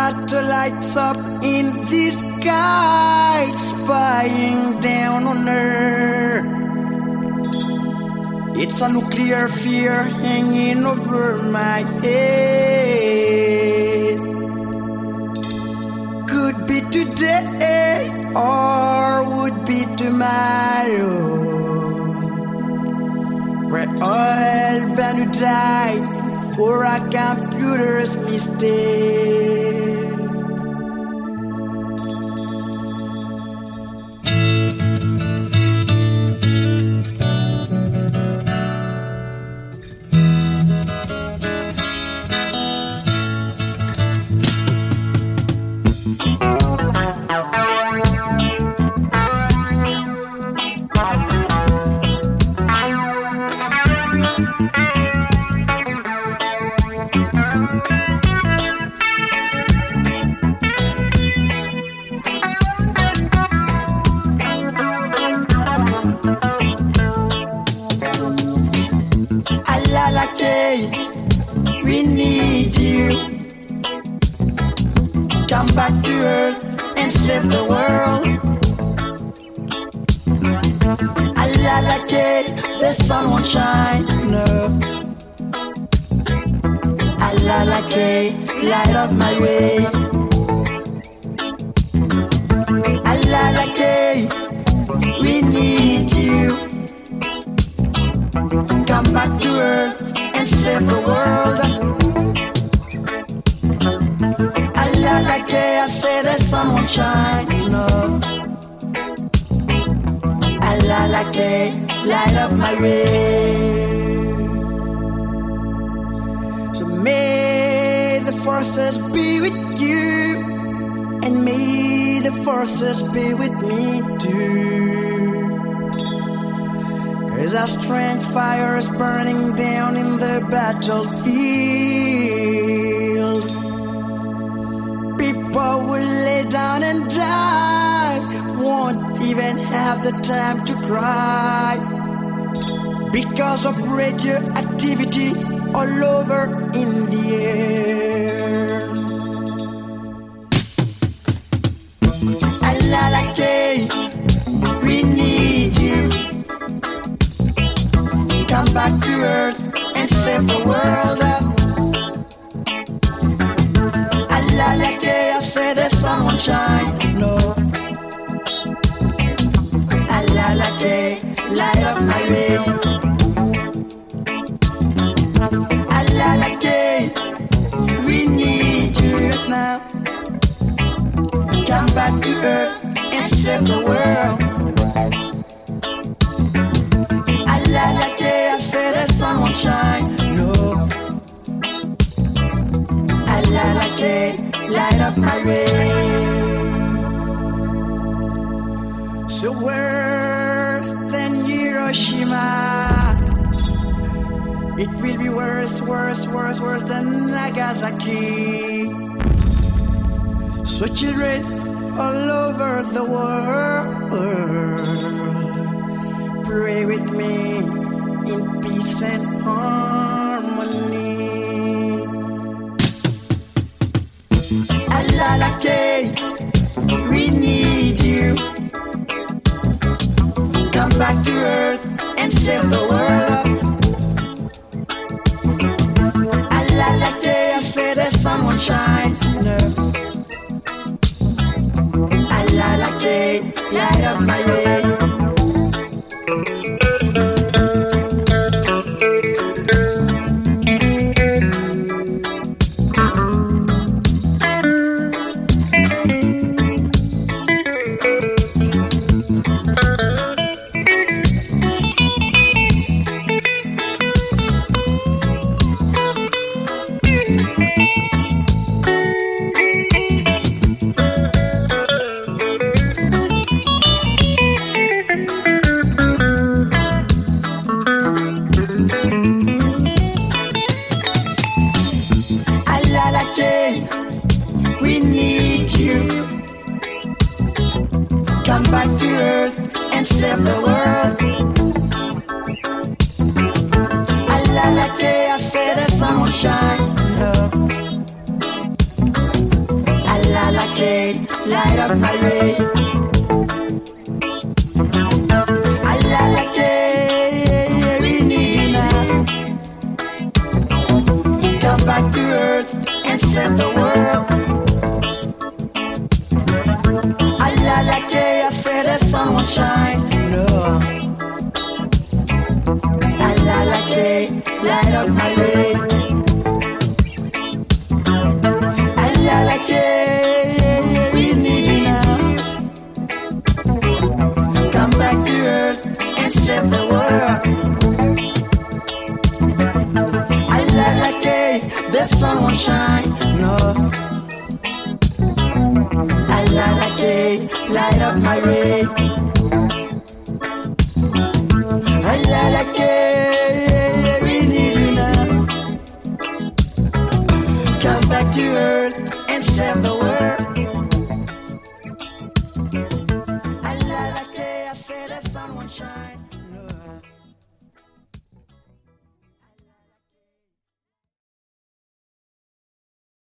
satellites up in the sky, spying down on Earth. It's a nuclear fear hanging over my head. Could be today or would be tomorrow. We're all bound to die for a computer's mistake. We need you. Come back to Earth and save the world. Alalake, the sun won't shine, no. Alalake, light up my way. Alalake, we need you. Come back to Earth and save the world. Alalake, I say the sun won't shine, no. Alalake, light up my way. So may the forces be with you, and may the forces be with me too. As our strength fire is burning down in the battlefield, people will lay down and die, won't even have the time to cry, because of radioactivity all over in the air. Alalake, we need you. Come back to Earth and save the world. Alalake, I say the sun won't shine, no. Alalake, light up my way. Alalake, we need you now. Come back to Earth and save the world. Alalake, I say the sun won't shine, no. Alalake, light up my way. So worse than Hiroshima, it will be worse, worse, worse, worse than Nagasaki. So children all over the world, pray with me in peace and harmony. Alalake, we need you. Come back to Earth and save the world. Alalake, I say the sun won't shine, no. Alalake, light up my way. We need you. Come back to Earth and save the world. Alalake, I say the sun won't shine, no. up my way. We need you now. Come back to earth and save the world. I say the sun won't shine. No. Light up my way. We need you now. Come back to earth and save the world. The sun won't shine. No. Light up my way. We need you now. Come back to earth and save the world. I say the sun won't shine.